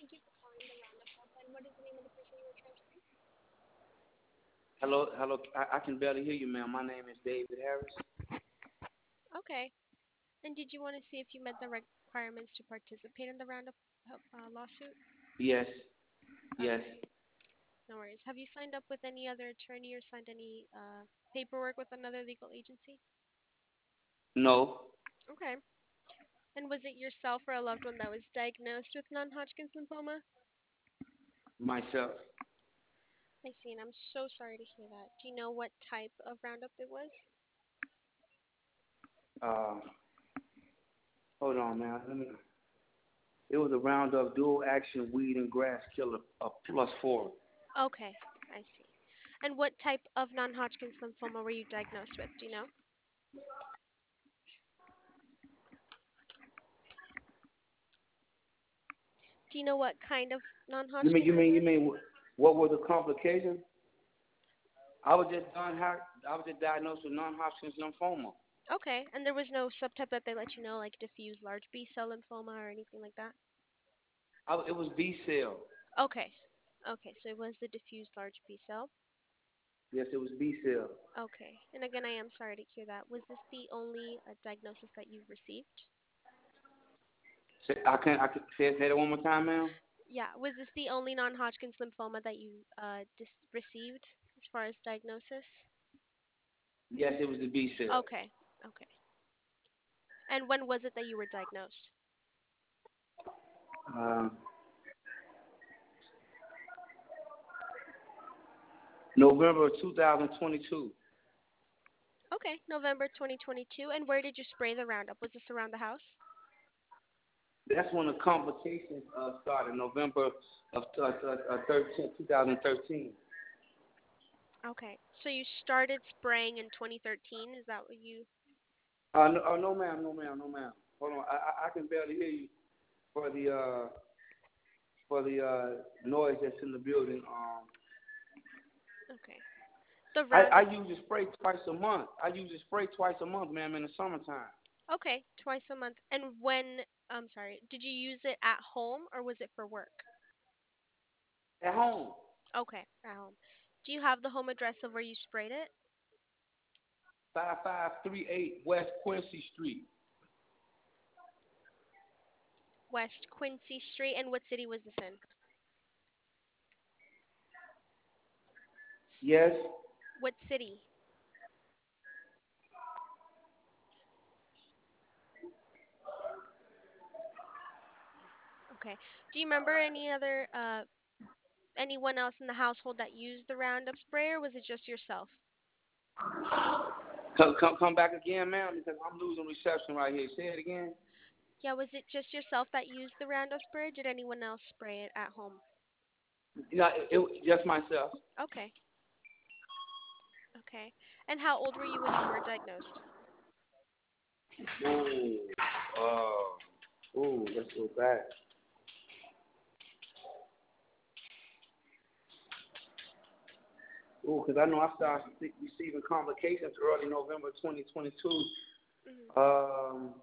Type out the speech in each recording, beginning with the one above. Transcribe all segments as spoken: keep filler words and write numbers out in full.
Thank you for calling the Roundup Helpline. What is the name of the person you were trying to reach? Hello, hello. I, I can barely hear you, ma'am. My name is David Harris. Okay. And did you want to see if you met the requirements to participate in the Roundup help- uh, lawsuit? Yes, yes. Okay. No worries. Have you signed up with any other attorney or signed any uh, paperwork with another legal agency? No, Okay. And was it yourself or a loved one that was diagnosed with non-Hodgkin's lymphoma? myself. I see, and I'm so sorry to hear that. Do you know what type of Roundup it was? Uh, hold on, man. Let me. It was a Roundup dual action weed and grass killer, a plus four. Okay, I see. And what type of non-Hodgkin's lymphoma were you diagnosed with? Do you know? Do you know what kind of You mean, non-Hodgkin's you it mean, you was? mean, what were the complications? I was just done. I was just diagnosed with non-Hodgkin's lymphoma. Okay, and there was no subtype that they let you know, like diffuse large B cell lymphoma or anything like that? I, it was B cell. Okay, okay, so it was the diffuse large B cell. Yes, it was B cell. Okay, and again, I am sorry to hear that. Was this the only uh, diagnosis that you've received? Say, I can I can say, say that one more time, ma'am. Yeah, was this the only non-Hodgkin's lymphoma that you uh, dis- received as far as diagnosis? Yes, it was the B cell. Okay, okay. And when was it that you were diagnosed? Uh, November of two thousand twenty-two. Okay, November twenty twenty-two. And where did you spray the Roundup? Was this around the house? That's when the complications uh, started, November of uh, uh, thirteen, two thousand thirteen. Okay, so you started spraying in twenty thirteen. Is that what you? Uh, no, oh, no, ma'am, no, ma'am, no, ma'am. Hold on, I, I, I can barely hear you for the uh, for the uh, noise that's in the building. Um, Okay, the I, I Roundup. use a spray twice a month. I use a spray twice a month, ma'am, in the summertime. Okay, twice a month. And when? I'm sorry. Did you use it at home or was it for work? At home, Okay, at home. Do you have the home address of where you sprayed it? five five three eight West Quincy Street. West Quincy Street. And what city was this in? Yes, What city? Okay. Do you remember any other uh anyone else in the household that used the Roundup spray, or was it just yourself? come, come, come back again, ma'am, because I'm losing reception right here. Say it again. Yeah, was it just yourself that used the Roundup spray, or did anyone else spray it at home? You know, it, it just myself. Okay, okay. And how old were you when you were diagnosed? Ooh, oh, ooh, let's go back. Ooh, because I know I started se- receiving complications early November twenty twenty-two. Hmm. Um,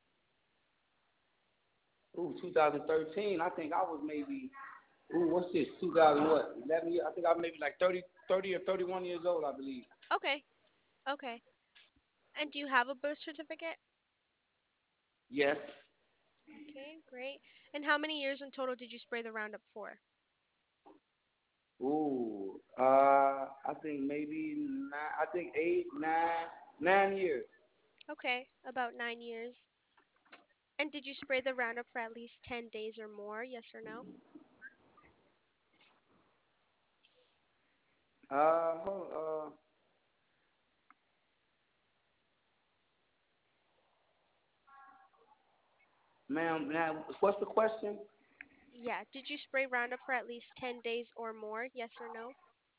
ooh, two thousand thirteen. I think I was maybe, ooh, what's this? two thousand what? eleven years? I think I was maybe like thirty, thirty or thirty-one years old, I believe. Okay, okay. And do you have a birth certificate? Yes. Okay, great. And how many years in total did you spray the Roundup for? Ooh, uh, I think maybe nine. I think eight, nine, nine years. Okay, about nine years. And did you spray the Roundup for at least ten days or more? Yes or no? Uh, hold, uh, ma'am, now, what's the question? Yeah. Did you spray Roundup for at least ten days or more? Yes or no?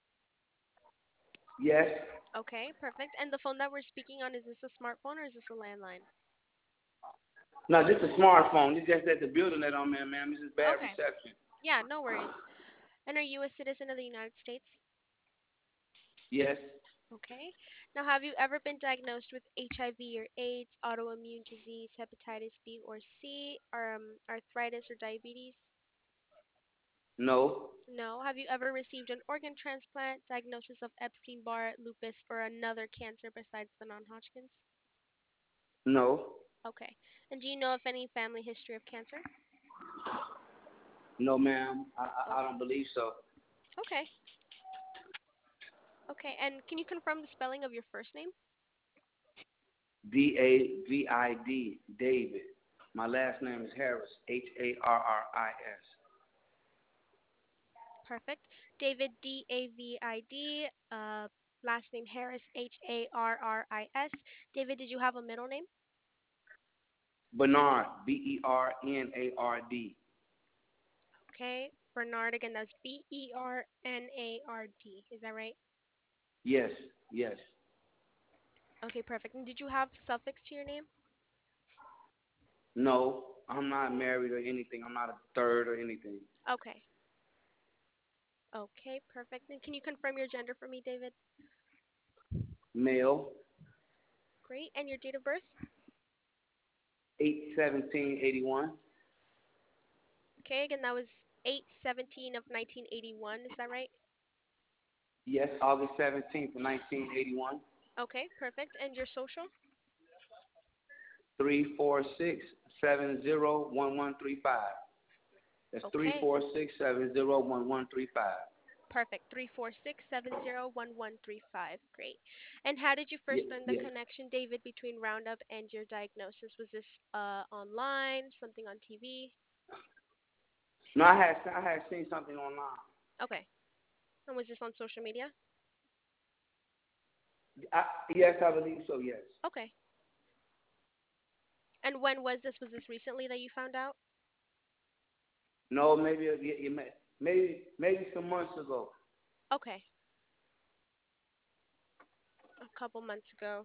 Yes. Okay, perfect. And the phone that we're speaking on, is this a smartphone or is this a landline? No, this is a smartphone. It's just that the building that I'm in, ma'am, this is bad Okay. reception. Yeah, no worries. And are you a citizen of the United States? Yes. Okay. Now, have you ever been diagnosed with H I V or AIDS, autoimmune disease, hepatitis B or C, or um, arthritis or diabetes? No, No. Have you ever received an organ transplant, diagnosis of Epstein-Barr, lupus, or another cancer besides the non-Hodgkin's? no, Okay. And do you know of any family history of cancer? no, ma'am. I, I, I Okay. don't believe so. Okay. Okay. And can you confirm the spelling of your first name? D A V I D, David. My last name is Harris, H A R R I S. Perfect. David, D A V I D. Uh, last name Harris, H A R R I S. David, did you have a middle name? Bernard, B E R N A R D. Okay. Bernard, again, that's B E R N A R D. Is that right? Yes, yes. Okay, perfect. And did you have suffix to your name? No, I'm not married or anything. I'm not a third or anything. Okay. Okay, perfect. And can you confirm your gender for me, David? Male, Great. And your date of birth? eight seventeen eighty one. Okay, again, that was eight seventeen of nineteen eighty-one. Is that right? Yes, August seventeenth, nineteen eighty one. Okay, perfect. And your social? Three four six seven zero one one three five. That's three Okay, four six seven zero one one three five. perfect. Three four six seven zero one one three five. Great. And how did you first Yes, learn the yes. connection, David, between Roundup and your diagnosis? Was this uh online, something on T V? No, I had I had seen something online. Okay. And was this on social media? I, yes, I believe so. Yes. Okay. And when was this? Was this recently that you found out? No, maybe you, you may, maybe maybe some months ago. Okay. A couple months ago.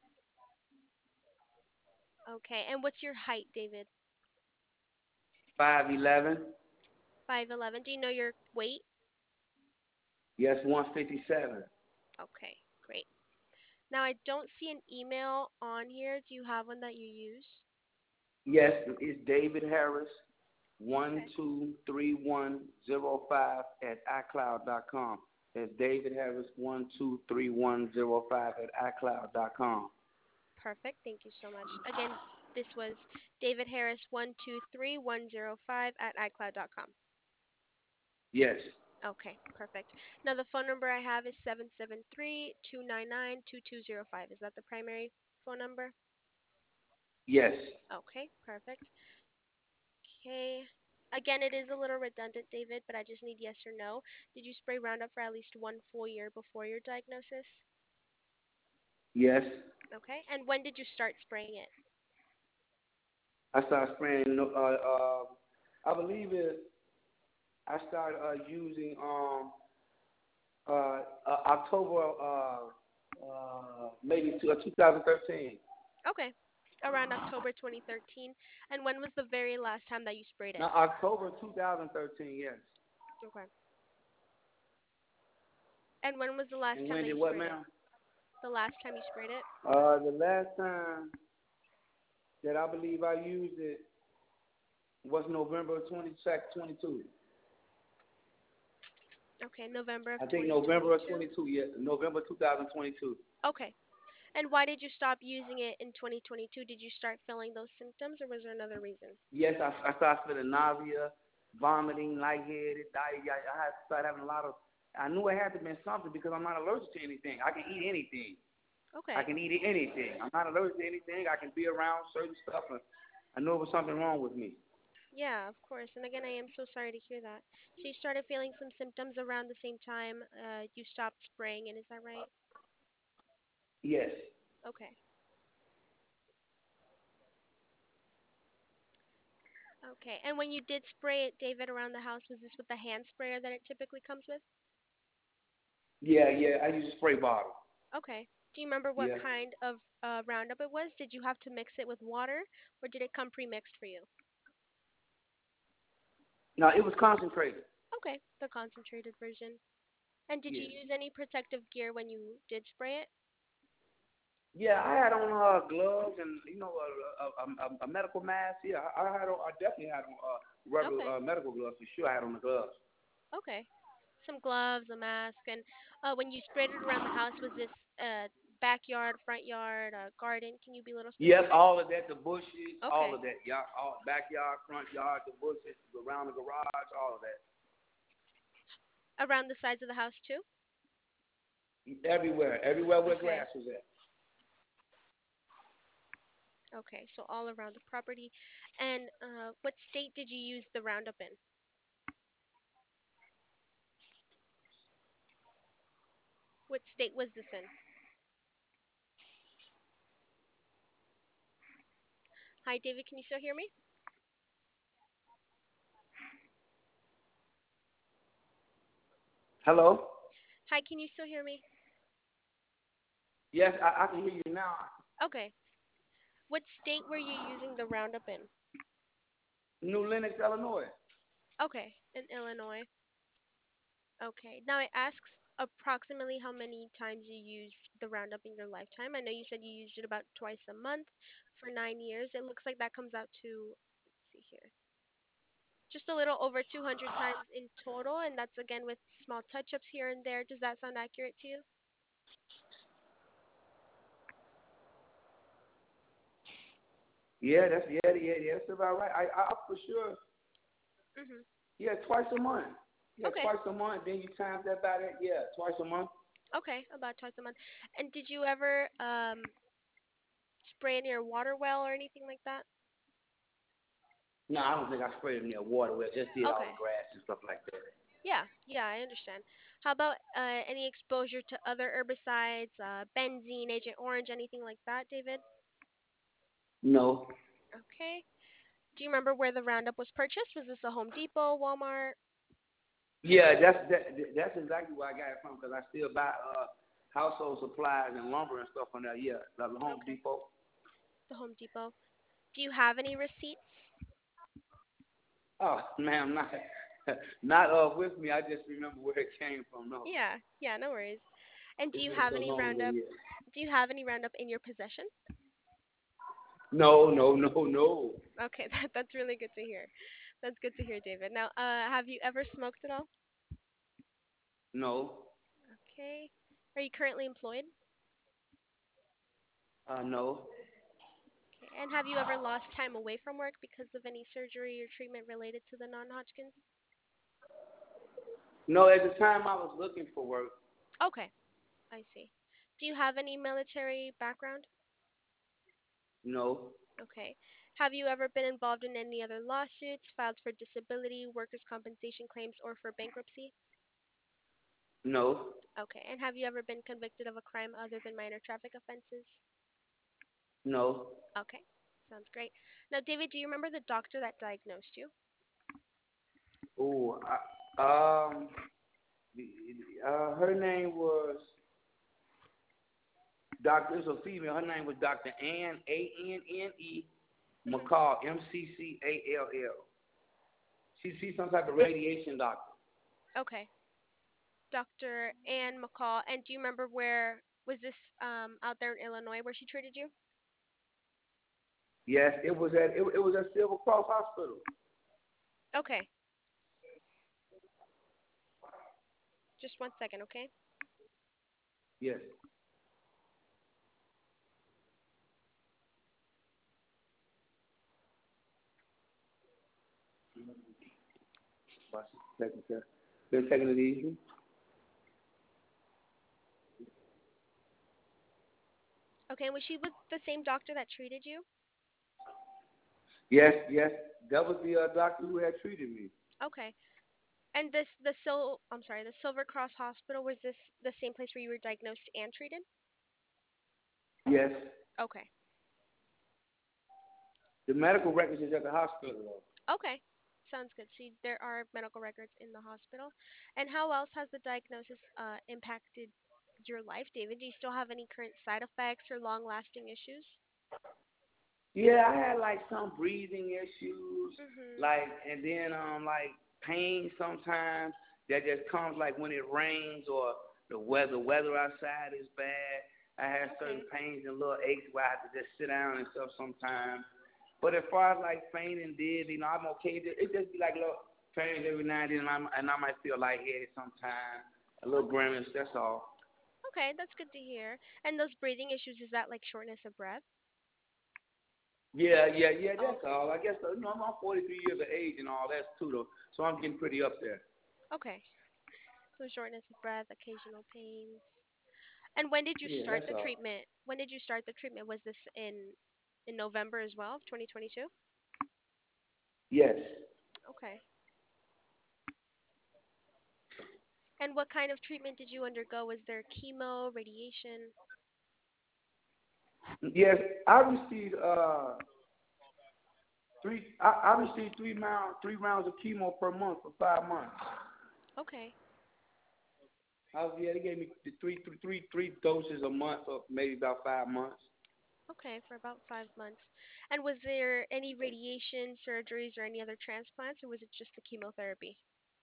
Okay. And what's your height, David? Five eleven. five eleven. Do you know your weight? Yes, one fifty seven. Okay. Great. Now I don't see an email on here. Do you have one that you use? Yes, it's David Harris, one Okay. two three one zero five at iCloud dot com. That's David Harris, one two three one zero five at iCloud dot com. Perfect. Thank you so much. Again, this was David Harris one two three one zero five at iCloud dot com. Yes, Okay, perfect. Now the phone number I have is seven seven three two nine nine two two zero five. Is that the primary phone number? yes, Okay, perfect. Okay. Again, it is a little redundant, David, but I just need yes or no. Did you spray Roundup for at least one full year before your diagnosis? yes. Okay. And when did you start spraying it? I started spraying. Uh, uh, I believe it. I started uh, using um uh, uh October uh uh maybe to, uh, twenty thirteen. Okay. Around October twenty thirteen. And when was the very last time that you sprayed it? Now October twenty thirteen. Yes. Okay. And when was the last And time when that did you what, sprayed it? ma'am? The last time you sprayed it? Uh, the last time that I believe I used it was November twenty second, twenty two. Okay, November of I think November of twenty twenty-two. twenty two. Yes, November two thousand twenty two. Okay. And why did you stop using it in twenty twenty-two? Did you start feeling those symptoms or was there another reason? Yes, I, I started feeling nausea, vomiting, lightheaded, diarrhea. I had started having a lot of. I knew it had to have been something because I'm not allergic to anything. I can eat anything. I Okay. can eat anything. I'm not allergic to anything. I can be around certain stuff, and I knew there was something wrong with me. Yeah, of course. And again, I am so sorry to hear that. So you started feeling some symptoms around the same time uh, you stopped spraying it, is that right? Yes, Okay. Okay. And when you did spray it, David, around the house, was this with the hand sprayer that it typically comes with? yeah, yeah. I use a spray bottle. Okay. Do you remember what Yeah. kind of uh, Roundup it was? Did you have to mix it with water or did it come pre-mixed for you? No, it was concentrated. Okay, the concentrated version. And did you Yeah. use any protective gear when you did spray it? Yeah, I had on uh, gloves and you know a, a, a, a medical mask. Yeah, I, I had on. I definitely had on uh, regular Okay. uh, medical gloves for sure. I had on the gloves. Okay. Some gloves, a mask, and uh, when you sprayed it around the house, was this uh, backyard, front yard, uh, garden? Can you be a little Yes, specific? all of that, the bushes, all Okay. of that. Yeah, all backyard, front yard, the bushes, around the garage, all of that. Around the sides of the house too? Everywhere, everywhere where Okay. grass was at. Okay. So all around the property. And uh, what state did you use the Roundup in? What state was this in? Hi, David. Can you still hear me? Hello? Hi, can you still hear me? Yes, I, I can hear you now. Okay. What state were you using the Roundup in? New Lenox, Illinois. Okay, in Illinois. Okay. Now it asks approximately how many times you used the Roundup in your lifetime. I know you said you used it about twice a month for nine years. It looks like that comes out to, let's see here, just a little over two hundred times in total, and that's again with small touch-ups here and there. Does that sound accurate to you? Yeah, that's yeah, yeah, yeah. That's about right. I, I for sure. Mhm. Yeah, twice a month. Yeah, Okay. twice a month. Then you times that by that. Yeah, twice a month. Okay, about twice a month. And did you ever um spray in your water well or anything like that? No, I don't think I sprayed it near water. We just did all Okay. the grass and stuff like that. Yeah, yeah, I understand. How about uh, any exposure to other herbicides, uh, benzene, Agent Orange, anything like that, David? No. Okay. Do you remember where the Roundup was purchased? Was this a Home Depot, Walmart? Yeah, that's that, that's exactly where I got it from because I still buy uh household supplies and lumber and stuff from there. Yeah, like the Home Okay, Depot. the Home Depot. Do you have any receipts? Oh, ma'am, not not uh with me. I just remember where it came from. No, Yeah, yeah, no worries. And do it's you been have so any long ago. Roundup? Yeah. Do you have any Roundup in your possession? No, no, no, no, Okay, that, that's really good to hear. That's good to hear, David. Now, uh, have you ever smoked at all? no, Okay. Are you currently employed? uh, no, Okay. And have you ever lost time away from work because of any surgery or treatment related to the non-Hodgkin's? no. At the time, I was looking for work. Okay, I see. Do you have any military background? No, Okay. Have you ever been involved in any other lawsuits, filed for disability, workers' compensation claims, or for bankruptcy? no, Okay. And have you ever been convicted of a crime other than minor traffic offenses? no. Okay. Sounds great. Now, David, do you remember the doctor that diagnosed you? Oh, I, um, uh, her name was Doctor. It's a female. Her name was Doctor Ann A N N E Hmm. McCall M C C A L L. She she's some type of radiation doctor. Okay. doctor Ann McCall. And do you remember where was this um out there in Illinois where she treated you? Yes, it was at it, it was at Silver Cross Hospital. Okay. Just one second, okay? Yes. Taking care. Been taking it easy. Okay, and was she with the same doctor that treated you? Yes, yes. That was the uh, doctor who had treated me. Okay. And this the Sil I'm sorry, the Silver Cross Hospital, was this the same place where you were diagnosed and treated? Yes. Okay. The medical records is at the hospital though. Okay. Sounds good. See, there are medical records in the hospital. And how else has the diagnosis uh impacted your life, David? Do you still have any current side effects or long-lasting issues? Yeah, I had like some breathing issues, Mhm. like and then um like pain sometimes that just comes like when it rains or the weather weather outside is bad. I had certain Okay. pains and little aches where I had to just sit down and stuff sometimes. But as far as like fainting, dizzy, you know, I'm okay. It just be like little pains every now and then, and I, and I might feel lightheaded sometimes, a little Okay. grimace. That's all. Okay, that's good to hear. And those breathing issues, is that like shortness of breath? Yeah, yeah, yeah. That's Okay. all. I guess uh, you know I'm, I'm forty-three years of age and all that too, though. So I'm getting pretty up there. Okay. So shortness of breath, occasional pains. And when did you Yeah, start that's the all. treatment? When did you start the treatment? Was this in in November as well, of twenty twenty-two? Yes. Okay. And what kind of treatment did you undergo? Was there chemo, radiation? Yes, I received uh three. I, I received three rounds, three rounds of chemo per month for five months. Okay. I was, yeah, they gave me the three, three, three, three doses a month, or maybe about five months. Okay, for about five months. And was there any radiation, surgeries, or any other transplants, or was it just the chemotherapy?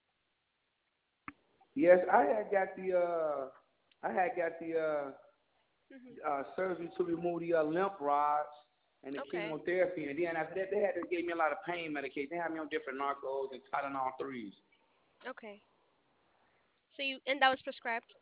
Yes, I had got the uh, I had got the uh, Mhm. uh, surgery to remove the uh, lymph rods and the Okay. chemotherapy, and then after that, they had to give me a lot of pain medication. They had me on different narcos and Tylenol threes. Okay. So you and that was prescribed?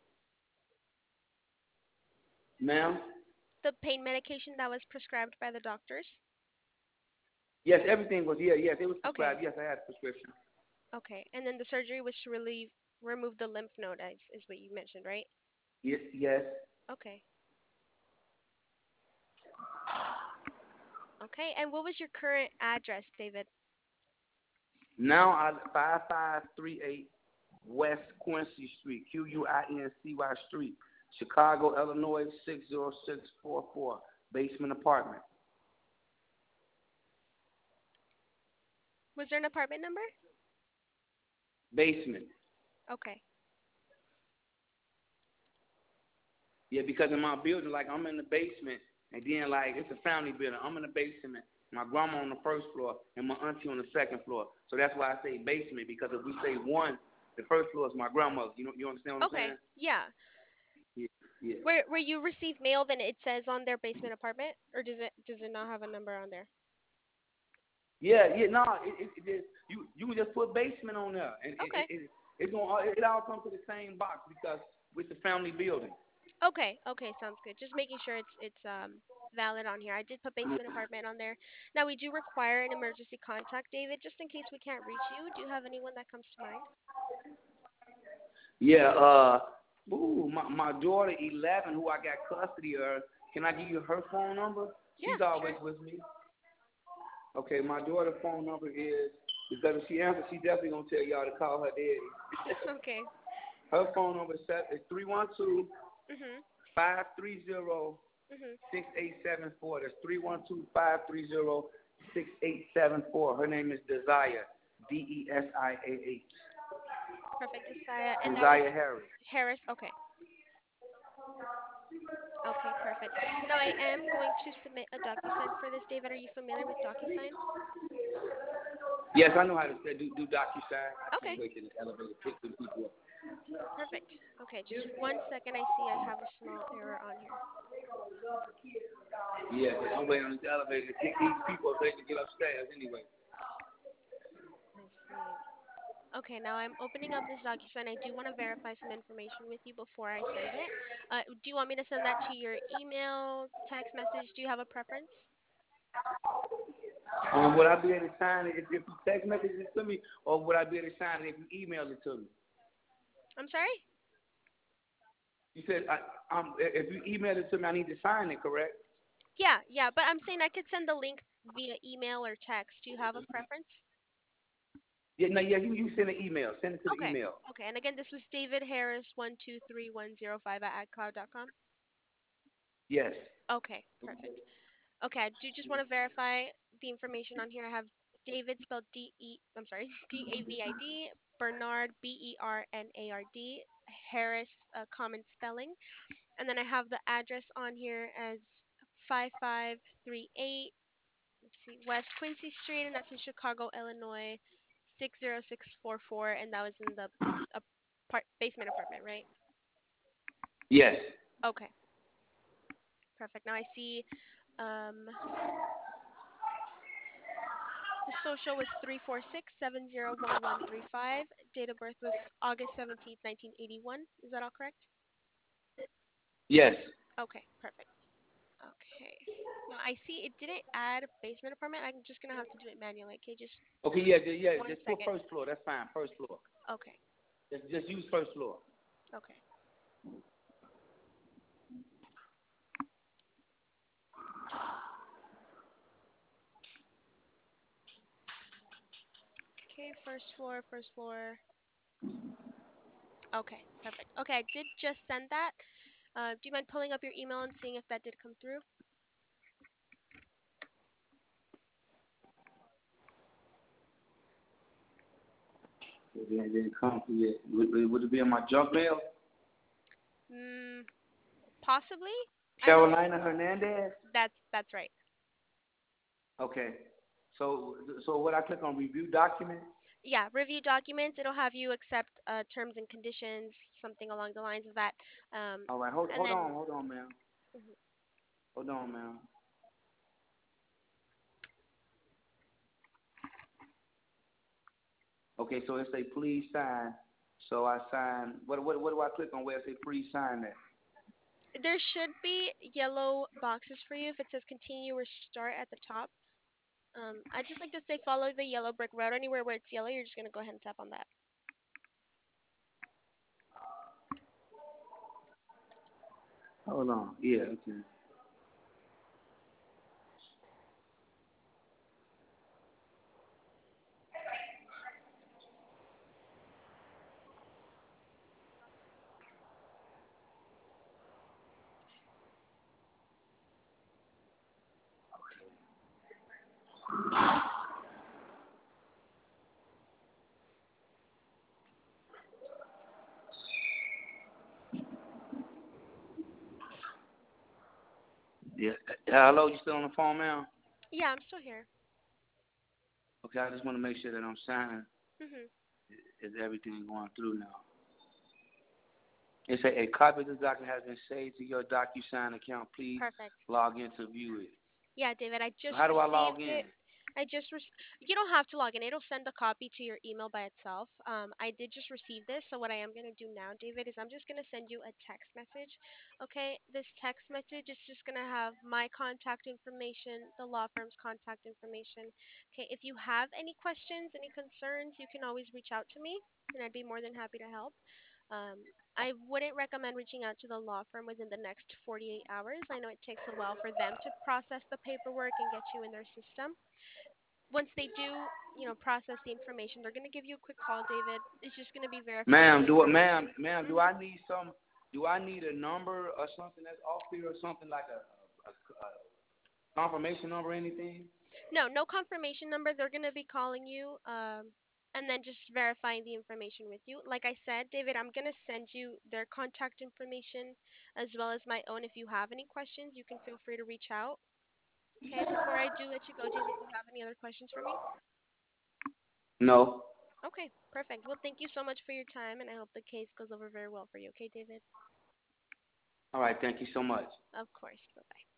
Ma'am? The pain medication that was prescribed by the doctors? Yes, everything was, yeah, yes, it was Okay. prescribed. Yes, I had a prescription. Okay. And then the surgery was to relieve remove the lymph node, is, is what you mentioned, right? Yes, yes. Okay. Okay. And what was your current address, David? Now I five five three eight West Quincy Street, Q U I N C Y Street, Chicago, Illinois six zero six four four, basement apartment. Was there an apartment number? Basement. Okay. Yeah, because in my building, like I'm in the basement, and then like it's a family building. I'm in the basement. My grandma on the first floor, and my auntie on the second floor. So that's why I say basement, because if we say one, the first floor is my grandmother. You know, you understand what I'm Okay. saying? Yeah. Yeah, yeah. Where where you receive mail, then it says on their basement apartment, or does it does it not have a number on there? Yeah, yeah, no, it, it, it just, you you can just put basement on there, and it it, Okay. it, it going it all comes to the same box because with the family building. Okay. Okay. Sounds good. Just making sure it's it's um valid on here. I did put basement apartment on there. Now we do require an emergency contact, David, just in case we can't reach you. Do you have anyone that comes to mind? Yeah, uh, ooh, my my daughter eleven, who I got custody of her. Can I give you her phone number? Yeah. She's always Sure. with me. Okay, my daughter's phone number is, because if she answers, she definitely gonna tell y'all to call her daddy. Okay. Her phone number is three one two Mhm. five three zero Mhm. six eight seven four. That's three one two five three zero six eight seven four. Her name is Desire, D E S I A H. Perfect. Desire. And that was Desire Harris. Harris. Okay. Okay. Perfect. Now I am going to submit a DocuSign for this, David. Are you familiar with DocuSign? Yes, I know how to say, do, do DocuSign. I can't Okay. wait till the elevator pick the people up. Perfect. Okay. Just one second. I see I have a small error on here. Yeah, I'm waiting on this elevator to pick these people up so they can get upstairs anyway. I see. Okay, now I'm opening up this DocuSign. I do want to verify some information with you before I send it. Uh, do you want me to send that to your email, text message? Do you have a preference? Um, would I be able to sign it if, if you text message it to me, or would I be able to sign it if you email it to me? I'm sorry? You said I, um, if you email it to me, I need to sign it, correct? Yeah, yeah, but I'm saying I could send the link via email or text. Do you have a preference? Yeah, no, yeah, you, you send an email. Send it to the Okay, email. okay. And again, this was David Harris one two three one zero five at iCloud dot com. Yes. Okay, perfect. Okay, I do just want to verify the information on here. I have David spelled D E, I'm sorry, D A V I D, Bernard B E R N A R D, Harris, uh, common spelling, and then I have the address on here as five five three eight, let's see, West Quincy Street, and that's in Chicago, Illinois, six zero six four four, and that was in the apart- basement apartment, right? Yes. Okay, perfect. Now I see um The social was three four six seven zero one one three five. Date of birth was August seventeenth, nineteen eighty-one. Is that all correct? Yes. Okay, perfect. Okay. Now I see it didn't add basement apartment. I'm just gonna have to do it manually. Okay, just Okay, yeah, ju- yeah, one just put second. first floor. That's fine. First floor. Okay. Just just use first floor. Okay. Okay, first floor, first floor. Okay, perfect. Okay, I did just send that. Uh, do you mind pulling up your email and seeing if that did come through? It didn't, it didn't come through yet. Would, would would it be in my junk mail? Mm, possibly. I know Carolina Hernandez. that's that's right. Okay. So so what I click on review document? Yeah, review documents. It'll have you accept uh, terms and conditions, something along the lines of that. Um, All right. Hold and hold then on, hold on, ma'am. mhm. Hold on, ma'am. Okay. So it say please sign. So I sign. What what what do I click on where it say please sign that? There should be yellow boxes for you if it says continue or start at the top. Um, I just like to say follow the yellow brick road. Anywhere where it's yellow, you're just gonna go ahead and tap on that. Hold on. Yeah. Okay. Yeah. Uh, hello. You still on the phone, ma'am? Yeah, I'm still here. Okay. I just want to make sure that I'm signing. Mhm. Is everything going through now? It say a copy of this document has been saved to your DocuSign account. Please Perfect. log in to view it. Yeah, David, I So just how do I log received in? it. I just re- you don't have to log in. It'll send a copy to your email by itself. Um, I did just receive this, so what I am gonna do now, David, is I'm just gonna send you a text message. Okay, this text message is just gonna have my contact information, the law firm's contact information. Okay, if you have any questions, any concerns, you can always reach out to me, and I'd be more than happy to help. Um, I wouldn't recommend reaching out to the law firm within the next forty-eight hours. I know it takes a while for them to process the paperwork and get you in their system. Once they do, you know, process the information, they're going to give you a quick call, David. It's just going to be verifying the Ma'am, do it, ma'am, information. ma'am. Do hmm I need some? Do I need a number or something that's off here or something like a, a, a confirmation number or anything? No, no confirmation number. They're going to be calling you um, and then just verifying the information with you. Like I said, David, I'm going to send you their contact information as well as my own. If you have any questions, you can feel free to reach out. Okay, before I do let you go, David, do you have any other questions for me? No. Okay, perfect. Well, thank you so much for your time, and I hope the case goes over very well for you. Okay, David? All right. Thank you so much. Of course. Bye bye.